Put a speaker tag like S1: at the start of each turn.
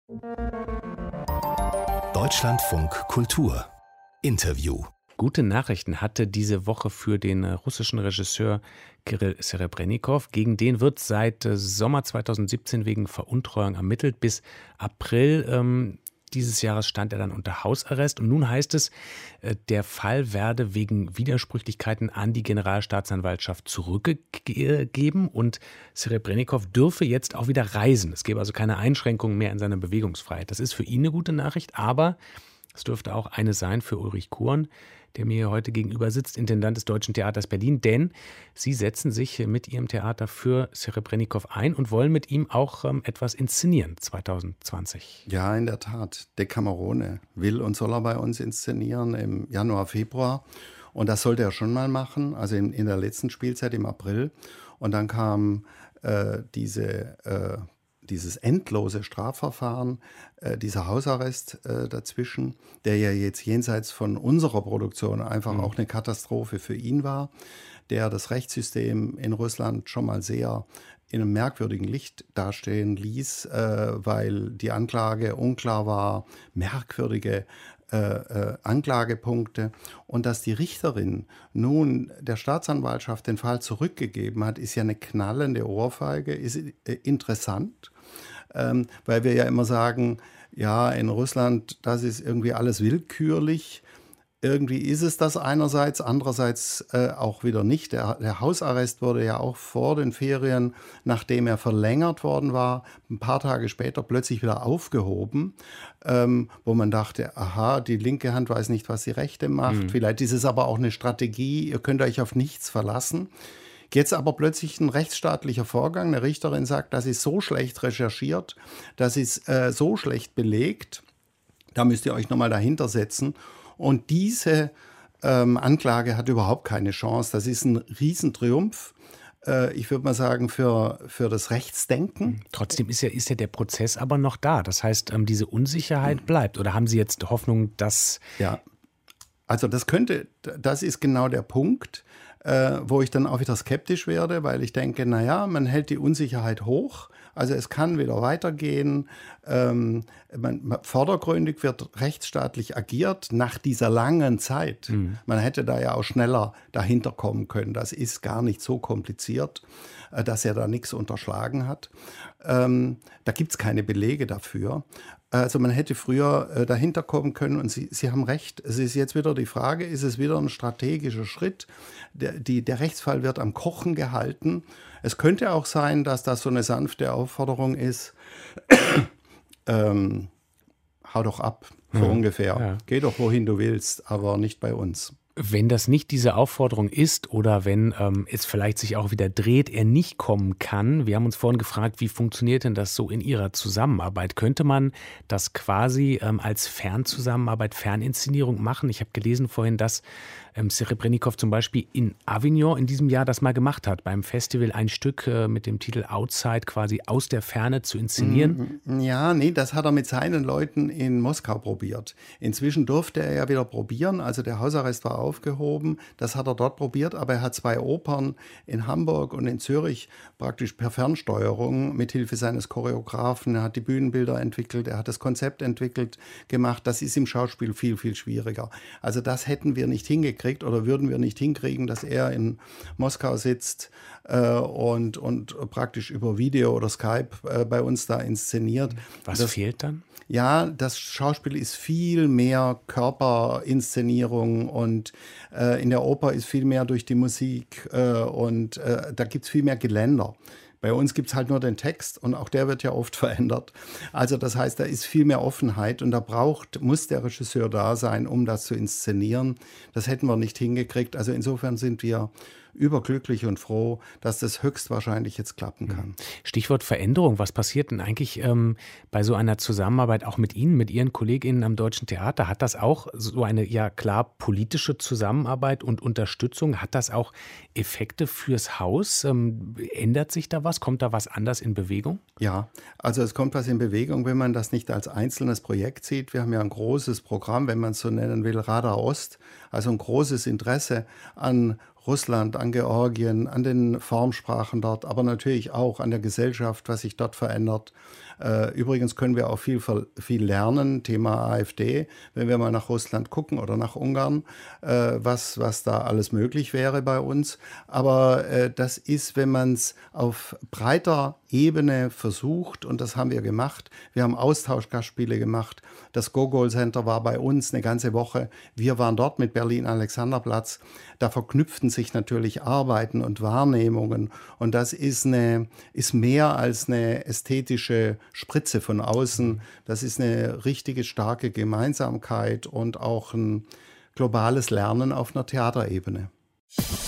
S1: Deutschlandfunk Kultur Interview.
S2: Gute Nachrichten hatte diese Woche für den russischen Regisseur Kirill Serebrennikov. Gegen den wird seit Sommer 2017 wegen Veruntreuung ermittelt. Bis April dieses Jahres stand er dann unter Hausarrest. Und nun heißt es, der Fall werde wegen Widersprüchlichkeiten an die Generalstaatsanwaltschaft zurückgegeben und Serebrennikov dürfe jetzt auch wieder reisen. Es gäbe also keine Einschränkungen mehr in seiner Bewegungsfreiheit. Das ist für ihn eine gute Nachricht, aber es dürfte auch eine sein für Ulrich Kuren, der mir hier heute gegenüber sitzt, Intendant des Deutschen Theaters Berlin, denn Sie setzen sich mit Ihrem Theater für Serebrennikov ein und wollen mit ihm auch etwas inszenieren 2020.
S3: Ja, in der Tat. Decamerone will und soll er bei uns inszenieren im Januar, Februar. Und das sollte er schon mal machen, also in der letzten Spielzeit im April. Und dann kam dieses endlose Strafverfahren, dieser Hausarrest dazwischen, der ja jetzt jenseits von unserer Produktion einfach auch eine Katastrophe für ihn war, der das Rechtssystem in Russland schon mal sehr in einem merkwürdigen Licht dastehen ließ, weil die Anklage unklar war, merkwürdige Anklagepunkte. Und dass die Richterin nun der Staatsanwaltschaft den Fall zurückgegeben hat, ist ja eine knallende Ohrfeige, ist interessant, weil wir ja immer sagen, ja, in Russland, das ist irgendwie alles willkürlich. Irgendwie ist es das einerseits, andererseits auch wieder nicht. Der Hausarrest wurde ja auch vor den Ferien, nachdem er verlängert worden war, ein paar Tage später plötzlich wieder aufgehoben, wo man dachte, aha, die linke Hand weiß nicht, was die rechte macht. Vielleicht ist es aber auch eine Strategie, ihr könnt euch auf nichts verlassen. Jetzt aber plötzlich ein rechtsstaatlicher Vorgang. Eine Richterin sagt, das ist so schlecht recherchiert, das ist so schlecht belegt, da müsst ihr euch nochmal dahinter setzen. Und diese Anklage hat überhaupt keine Chance. Das ist ein Riesentriumph, ich würde mal sagen, für das Rechtsdenken.
S2: Trotzdem ist ja der Prozess aber noch da. Das heißt, diese Unsicherheit bleibt. Oder haben Sie jetzt Hoffnung, dass...
S3: Ja, also das ist genau der Punkt, wo ich dann auch wieder skeptisch werde, weil ich denke, naja, man hält die Unsicherheit hoch. Also es kann wieder weitergehen. Vordergründig wird rechtsstaatlich agiert nach dieser langen Zeit. Man hätte da ja auch schneller dahinter kommen können. Das ist gar nicht so kompliziert, dass er da nichts unterschlagen hat. Da gibt es keine Belege dafür. Also man hätte früher dahinter kommen können und Sie haben recht. Es ist jetzt wieder die Frage, ist es wieder ein strategischer Schritt? Der Rechtsfall wird am Kochen gehalten. Es könnte auch sein, dass das so eine sanfte Aufforderung ist, hau doch ab, so ungefähr. Ja. Geh doch, wohin du willst, aber nicht bei uns.
S2: Wenn das nicht diese Aufforderung ist oder wenn es vielleicht sich auch wieder dreht, er nicht kommen kann. Wir haben uns vorhin gefragt, wie funktioniert denn das so in Ihrer Zusammenarbeit? Könnte man das quasi als Fernzusammenarbeit, Ferninszenierung machen? Ich habe gelesen vorhin, dass Serebrennikov zum Beispiel in Avignon in diesem Jahr das mal gemacht hat, beim Festival ein Stück mit dem Titel Outside quasi aus der Ferne zu inszenieren.
S3: Ja, nee, das hat er mit seinen Leuten in Moskau probiert. Inzwischen durfte er ja wieder probieren, also der Hausarrest war aufgehoben, das hat er dort probiert, aber er hat 2 Opern in Hamburg und in Zürich praktisch per Fernsteuerung mithilfe seines Choreografen, er hat die Bühnenbilder entwickelt, er hat das Konzept entwickelt, gemacht. Das ist im Schauspiel viel, viel schwieriger. Also das hätten wir nicht hingekriegt oder würden wir nicht hinkriegen, dass er in Moskau sitzt und praktisch über Video oder Skype bei uns da inszeniert.
S2: Was fehlt dann?
S3: Ja, das Schauspiel ist viel mehr Körperinszenierung und in der Oper ist viel mehr durch die Musik und da gibt es viel mehr Geländer. Bei uns gibt es halt nur den Text und auch der wird ja oft verändert. Also das heißt, da ist viel mehr Offenheit und muss der Regisseur da sein, um das zu inszenieren. Das hätten wir nicht hingekriegt. Also insofern sind wir überglücklich und froh, dass das höchstwahrscheinlich jetzt klappen kann.
S2: Stichwort Veränderung. Was passiert denn eigentlich bei so einer Zusammenarbeit auch mit Ihnen, mit Ihren KollegInnen am Deutschen Theater? Hat das auch so eine, ja klar, politische Zusammenarbeit und Unterstützung? Hat das auch Effekte fürs Haus? Ändert sich da was? Kommt da was anders in Bewegung?
S3: Ja, also es kommt was in Bewegung, wenn man das nicht als einzelnes Projekt sieht. Wir haben ja ein großes Programm, wenn man es so nennen will, Radar Ost, also ein großes Interesse an Russland, an Georgien, an den Formsprachen dort, aber natürlich auch an der Gesellschaft, was sich dort verändert, Übrigens können wir auch viel lernen, Thema AfD, wenn wir mal nach Russland gucken oder nach Ungarn, was da alles möglich wäre bei uns. Aber das ist, wenn man es auf breiter Ebene versucht, und das haben wir gemacht. Wir haben Austauschgastspiele gemacht. Das Gogol Center war bei uns eine ganze Woche. Wir waren dort mit Berlin-Alexanderplatz. Da verknüpften sich natürlich Arbeiten und Wahrnehmungen. Und das ist mehr als eine ästhetische Spritze von außen. Das ist eine richtige starke Gemeinsamkeit und auch ein globales Lernen auf einer Theaterebene.